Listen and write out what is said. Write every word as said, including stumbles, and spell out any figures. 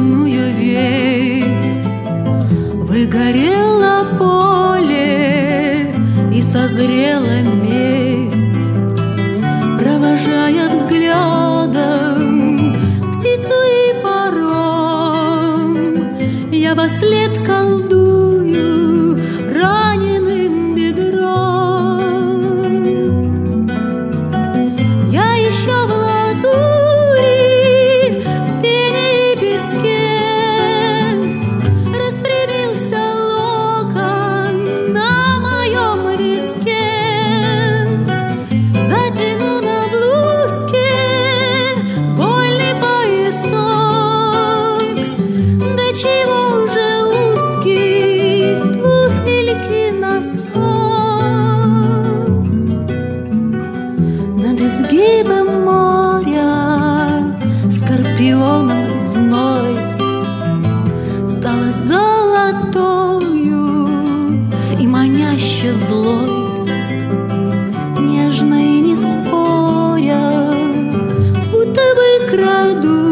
дурную весть. Выгорело поле и созрела месть, провожая взглядом птицу и паром. Я во след колдую раненым бедром. Я еще в лазури, в пене и песке распрямился локон на моем риске. Затяну на блузке вольный поясок. Да чего уже узкий туфельки носок. Над изгибом моря скорпионом зной стала золотою и маняще злой. Нежно и не споря, будто бы краду